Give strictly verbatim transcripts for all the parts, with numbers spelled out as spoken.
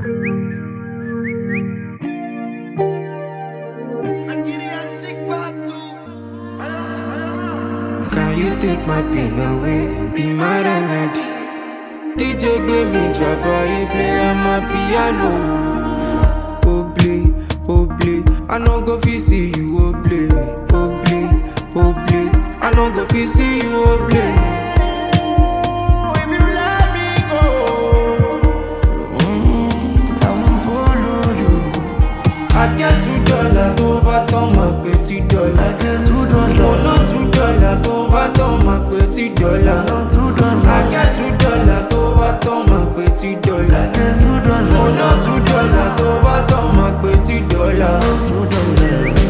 Can you take my pain away? Be my remedy. D J give me trouble, he play on my piano. Oblé, oblé, I no go fit see you oblé, oblé, oblé, I no go fit see you oblé. If you let me go, I won't follow you. I get two dollars over to my petty dollar. I get two dollars. Oh no, two dollars over to my petty dollar. I get two dollars over to my petty dollar. I get two dollars. Oh no, two dollars over to my petty dollar. Two dollars.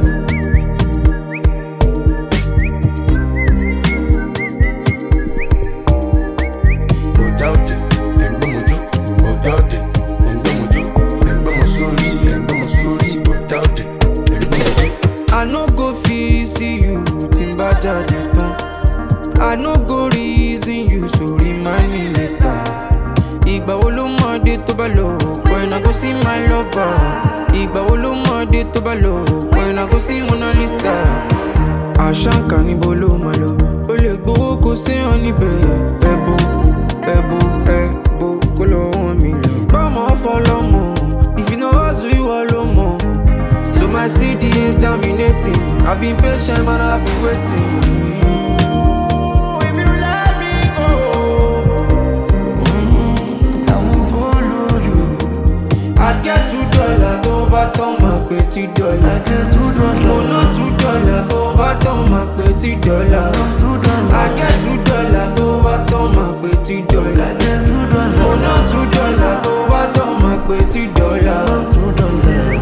I no go fit see you timba jade tan. I no go reason you, so remind me later. Ìgbà wo ló mọ̀ dé tó bá lọ, when I go see my lover. Ìgbà wo ló mọ̀ dé tó bá lọ, when I go see Mona Lisa. Àṣàǹkà níbo ló máa lọ, ó lè gbowó kó séyàn níbẹ̀. Ẹ̀bù, ẹ̀bù, ẹ̀bù, kó lọ́wọ́ mi lọ. Bọ́mọ fọlọ́mọ, if you know hustle, ìwọ ló mọ̀. So my C D is germinating. I've been patient, man, I've been waiting. If you let me go, I won't follow you. I get two dollars over to my petty dollar. I get two dollars. Oh no, two dollars over to my petty dollar. I get two dollars over to my petty dollar. I get two dollars. Oh no, two dollars over to my petty dollar. Two dollars.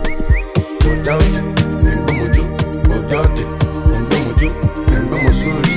Doubt it, and Bomojo, oh doubt it, and Bomojo, and Bomosuri.